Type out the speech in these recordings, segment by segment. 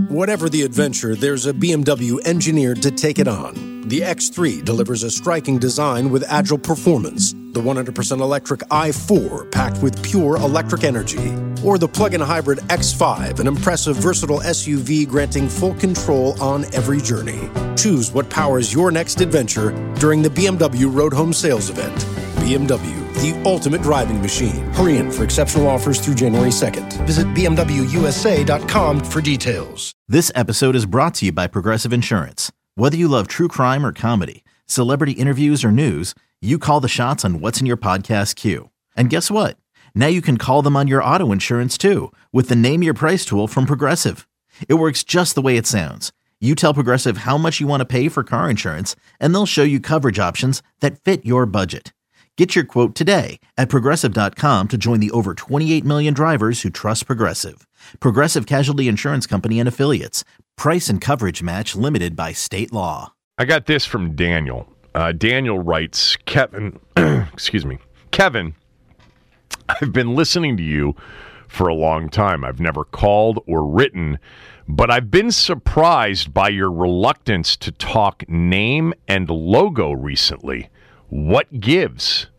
Whatever the adventure, there's a BMW engineered to take it on. The X3 delivers a striking design with agile performance. The 100% electric i4 packed with pure electric energy. Or the plug-in hybrid X5, an impressive, versatile SUV granting full control on every journey. Choose what powers your next adventure during the BMW Road Home Sales Event. BMW, the ultimate driving machine. Hurry in for exceptional offers through January 2nd. Visit BMWUSA.com for details. This episode is brought to you by Progressive Insurance. Whether you love true crime or comedy, celebrity interviews or news, you call the shots on what's in your podcast queue. And guess what? Now you can call them on your auto insurance too with the Name Your Price tool from Progressive. It works just the way it sounds. You tell Progressive how much you want to pay for car insurance, and they'll show you coverage options that fit your budget. Get your quote today at Progressive.com to join the over 28 million drivers who trust Progressive. Progressive Casualty Insurance Company and Affiliates. Price and coverage match limited by state law. I got this from Daniel. Daniel writes, Kevin, Kevin, I've been listening to you for a long time. I've never called or written, but I've been surprised by your reluctance to talk name and logo recently. What gives?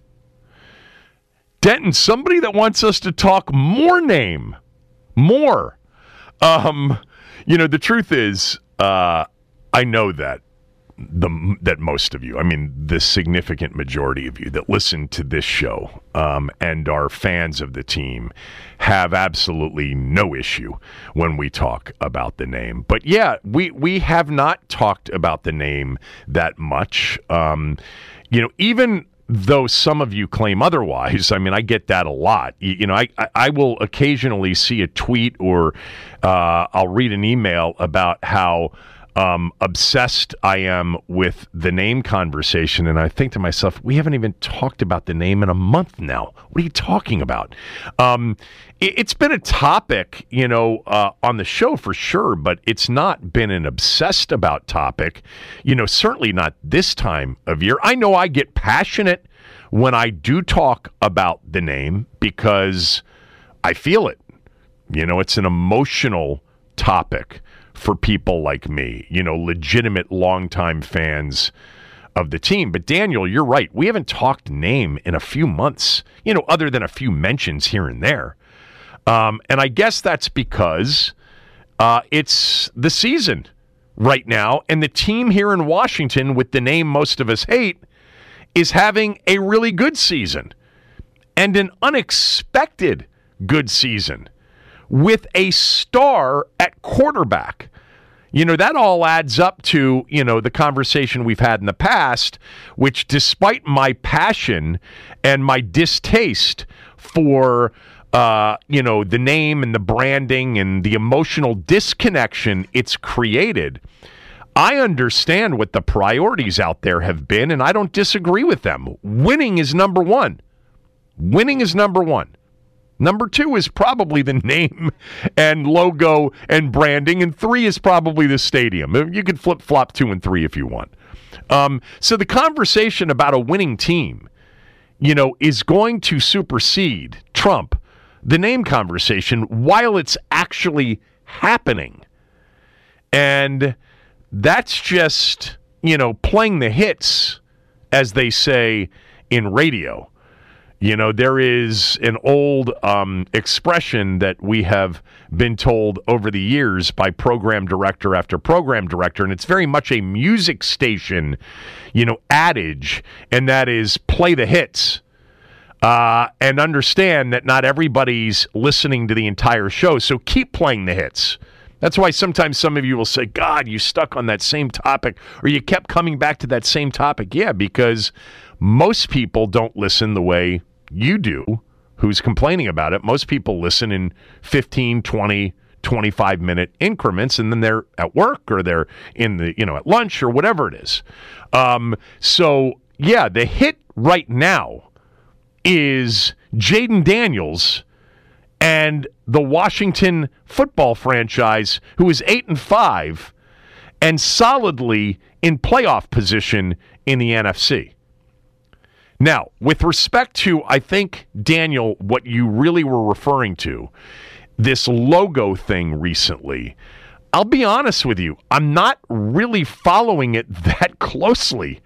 Denton, somebody that wants us to talk more name. More. The truth is, I know that that most of you, I mean, the significant majority of you that listen to this show and are fans of the team have absolutely no issue when we talk about the name. But yeah, we have not talked about the name that much. Even though some of you claim otherwise, I mean, I get that a lot. I will occasionally see a tweet or I'll read an email about how obsessed I am with the name conversation, and I think to myself, we haven't even talked about the name in a month now. What are you talking about? It's been a topic, on the show for sure, but it's not been an obsessed about topic, certainly not this time of year. I know I get passionate when I do talk about the name because I feel it. It's an emotional topic for people like me, legitimate longtime fans of the team. But Daniel, you're right. We haven't talked name in a few months, other than a few mentions here and there. And I guess that's because it's the season right now, and the team here in Washington with the name most of us hate is having a really good season and an unexpected good season with a star at quarterback. That all adds up to, the conversation we've had in the past, which despite my passion and my distaste for, the name and the branding and the emotional disconnection it's created, I understand what the priorities out there have been, and I don't disagree with them. Winning is number one. Winning is number one. Number two is probably the name and logo and branding, and three is probably the stadium. You could flip-flop 2 and 3 if you want. So the conversation about a winning team, is going to supersede, trump, the name conversation while it's actually happening. And that's just, playing the hits, as they say in radio. There is an old expression that we have been told over the years by program director after program director, and it's very much a music station, adage, and that is play the hits. And understand that not everybody's listening to the entire show, so keep playing the hits. That's why sometimes some of you will say, God, you stuck on that same topic, or you kept coming back to that same topic. Yeah, because most people don't listen the way you do, who's complaining about it. Most people listen in 15, 20, 25-minute increments, and then they're at work or they're in the, at lunch or whatever it is. So, yeah, the hit right now is Jayden Daniels and the Washington football franchise, who is 8-5 and solidly in playoff position in the NFC. Now, with respect to, I think, Daniel, what you really were referring to, this logo thing recently, I'll be honest with you, I'm not really following it that closely.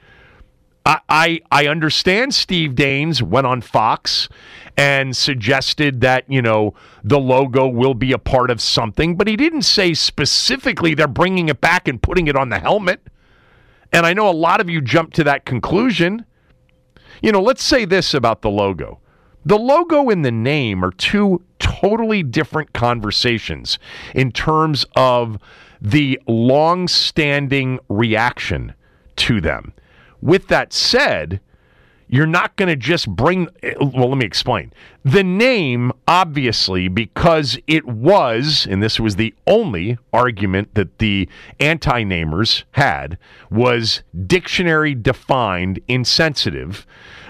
I understand Steve Daines went on Fox and suggested that, the logo will be a part of something, but he didn't say specifically they're bringing it back and putting it on the helmet. And I know a lot of you jumped to that conclusion. Let's say this about the logo. The logo and the name are two totally different conversations in terms of the long-standing reaction to them. With that said, you're not going to just bring... Well, let me explain. The name, obviously, because it was, and this was the only argument that the anti-namers had, was dictionary-defined insensitive.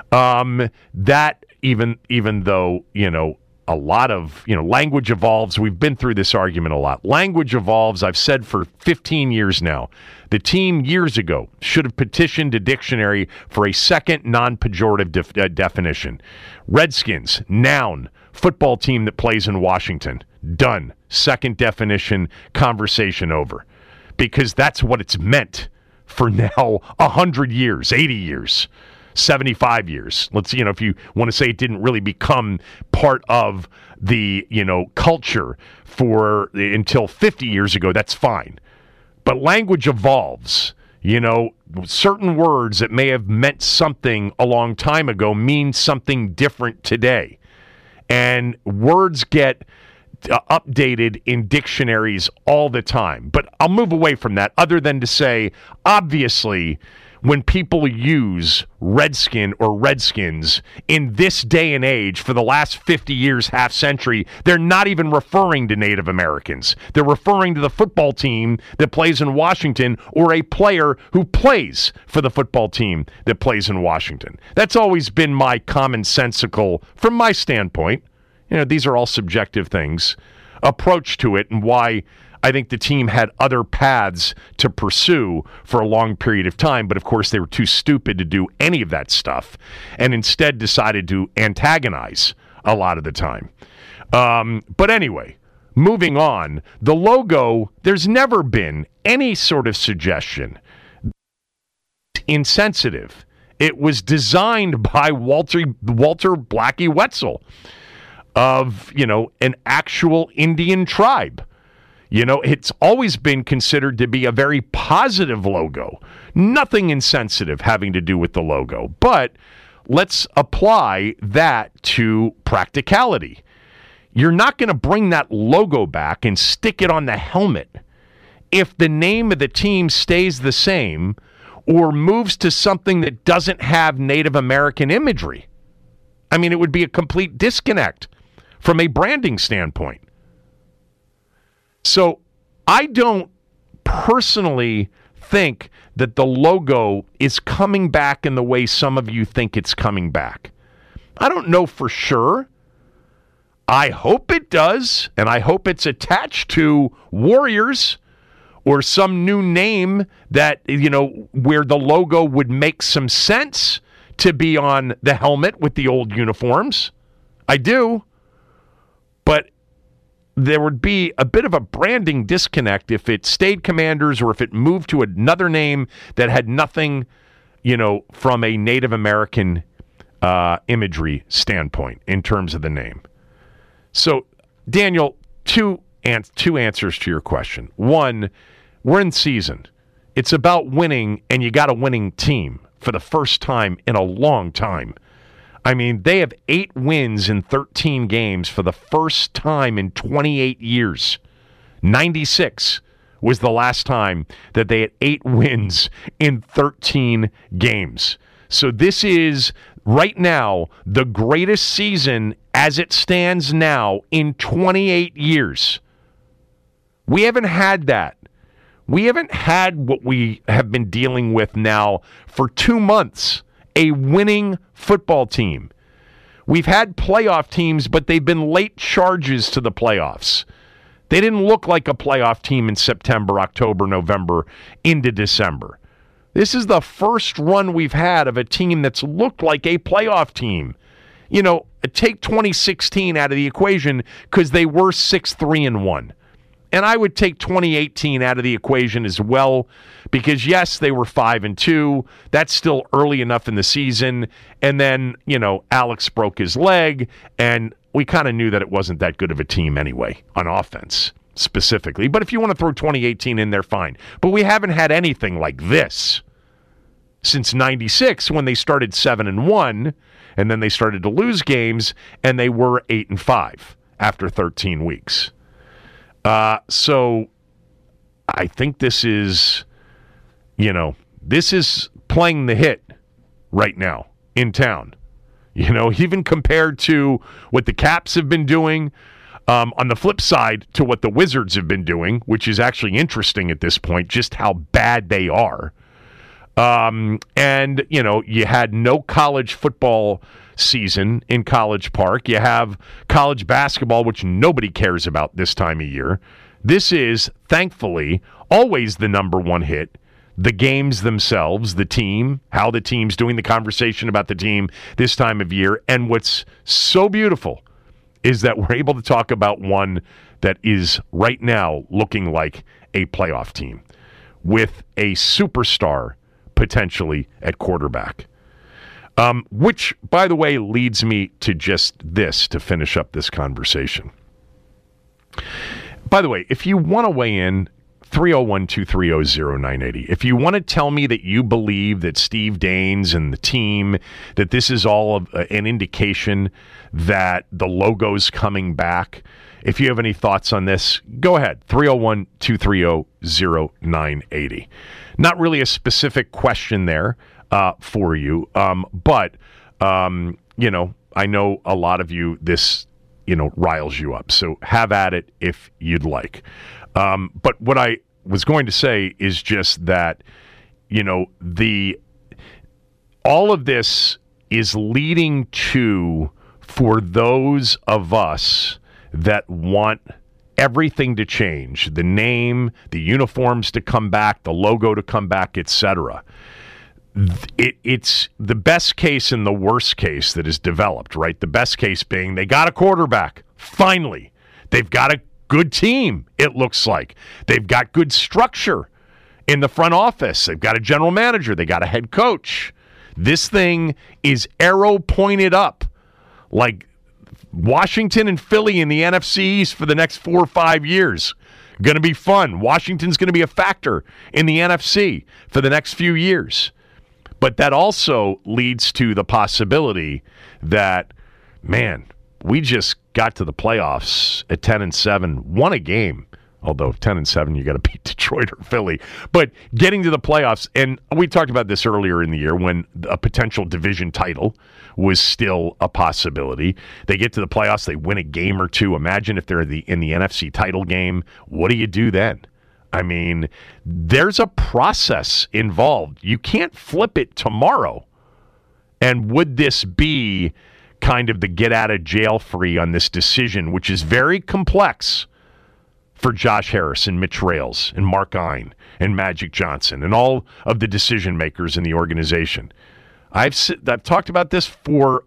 That, even though, a lot of, language evolves. We've been through this argument a lot. Language evolves, I've said for 15 years now. The team years ago should have petitioned a dictionary for a second non-pejorative definition. Redskins, noun, football team that plays in Washington. Done. Second definition, conversation over. Because that's what it's meant for now 100 years, 80 years. 75 years. Let's, if you want to say it didn't really become part of the, culture until 50 years ago, that's fine. But language evolves. Certain words that may have meant something a long time ago mean something different today. And words get updated in dictionaries all the time. But I'll move away from that other than to say, obviously, when people use Redskin or Redskins in this day and age for the last 50 years, half century, they're not even referring to Native Americans. They're referring to the football team that plays in Washington or a player who plays for the football team that plays in Washington. That's always been my commonsensical, from my standpoint, these are all subjective things, approach to it, and why I think the team had other paths to pursue for a long period of time, but of course they were too stupid to do any of that stuff and instead decided to antagonize a lot of the time. But anyway, moving on, the logo, there's never been any sort of suggestion insensitive. It was designed by Walter Blackie Wetzel of, an actual Indian tribe. It's always been considered to be a very positive logo. Nothing insensitive having to do with the logo. But let's apply that to practicality. You're not going to bring that logo back and stick it on the helmet if the name of the team stays the same or moves to something that doesn't have Native American imagery. I mean, it would be a complete disconnect from a branding standpoint. So I don't personally think that the logo is coming back in the way some of you think it's coming back. I don't know for sure. I hope it does, and I hope it's attached to Warriors or some new name that, where the logo would make some sense to be on the helmet with the old uniforms. I do. But there would be a bit of a branding disconnect if it stayed Commanders or if it moved to another name that had nothing, from a Native American imagery standpoint in terms of the name. So, Daniel, two answers to your question. One, we're in season. It's about winning, and you got a winning team for the first time in a long time. I mean, they have 8 wins in 13 games for the first time in 28 years. 96 was the last time that they had 8 wins in 13 games. So this is, right now, the greatest season as it stands now in 28 years. We haven't had that. We haven't had what we have been dealing with now for 2 months. A winning football team. We've had playoff teams, but they've been late charges to the playoffs. They didn't look like a playoff team in September, October, November, into December. This is the first run we've had of a team that's looked like a playoff team. Take 2016 out of the equation because they were 6-3-1. And I would take 2018 out of the equation as well, because yes, they were 5-2. That's still early enough in the season. And then, Alex broke his leg, and we kind of knew that it wasn't that good of a team anyway, on offense specifically. But if you want to throw 2018 in there, fine. But we haven't had anything like this since 96, when they started 7-1, and then they started to lose games, and they were 8-5 after 13 weeks. So I think this is, this is playing the hit right now in town. Even compared to what the Caps have been doing, on the flip side to what the Wizards have been doing, which is actually interesting at this point, just how bad they are. And, you had no college football season in College Park. You have college basketball, which nobody cares about this time of year. This is, thankfully, always the number one hit. The games themselves, the team, how the team's doing, the conversation about the team this time of year. And what's so beautiful is that we're able to talk about one that is right now looking like a playoff team with a superstar potentially at quarterback. Which, by the way, leads me to just this to finish up this conversation. By the way, if you want to weigh in, 301-230-0980. If you want to tell me that you believe that Steve Daines and the team, that this is all of an indication that the logo's coming back, if you have any thoughts on this, go ahead. 301-230-0980. Not really a specific question there for you, but, I know a lot of you, this, riles you up. So have at it if you'd like. But what I was going to say is just that, all of this is leading to, for those of us that want everything to change, the name, the uniforms to come back, the logo to come back, etc. It's the best case and the worst case that is developed, right? The best case being they got a quarterback, finally. They've got a good team, it looks like. They've got good structure in the front office. They've got a general manager. They got a head coach. This thing is arrow pointed up, like Washington and Philly in the NFC East for the next 4 or 5 years. Going to be fun. Washington's going to be a factor in the NFC for the next few years. But that also leads to the possibility that, man, we just got to the playoffs at 10-7, won a game. Although 10-7, you got to beat Detroit or Philly. But getting to the playoffs, and we talked about this earlier in the year when a potential division title was still a possibility. They get to the playoffs, they win a game or two. Imagine if they're in the NFC title game. What do you do then? I mean, there's a process involved. You can't flip it tomorrow. And would this be kind of the get out of jail free on this decision, which is very complex for Josh Harris and Mitch Rales and Mark Ein and Magic Johnson and all of the decision makers in the organization? I've talked about this for,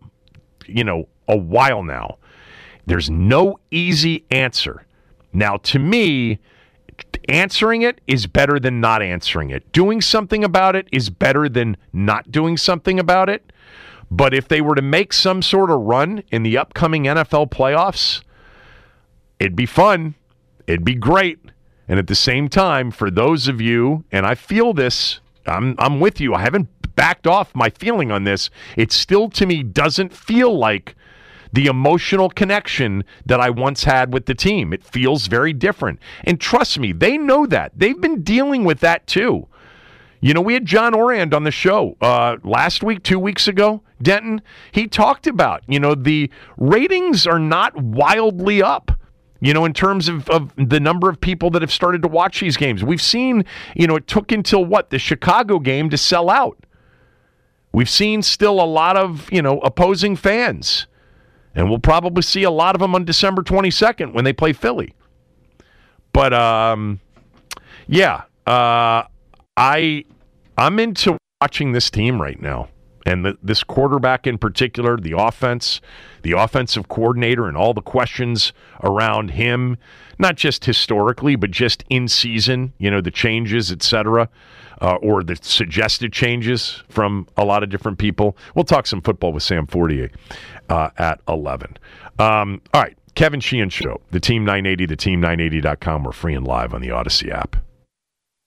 a while now. There's no easy answer. Now, to me, answering it is better than not answering it. Doing something about it is better than not doing something about it. But if they were to make some sort of run in the upcoming NFL playoffs, it'd be fun. It'd be great. And at the same time, for those of you, and I feel this, I'm with you. I haven't backed off my feeling on this. It still, to me, doesn't feel like the emotional connection that I once had with the team. It feels very different. And trust me, they know that. They've been dealing with that too. We had John Orand on the show last week, 2 weeks ago, Denton. He talked about, the ratings are not wildly up. In terms of the number of people that have started to watch these games. We've seen, it took until the Chicago game to sell out. We've seen still a lot of, opposing fans. And we'll probably see a lot of them on December 22nd when they play Philly. But, I'm into watching this team right now. And this quarterback in particular, the offense, the offensive coordinator, and all the questions around him, not just historically, but just in season, the changes, et cetera, or the suggested changes from a lot of different people. We'll talk some football with Sam Fortier at 11. All right, Kevin Sheehan Show, the Team 980, theteam980.com. We're free and live on the Odyssey app.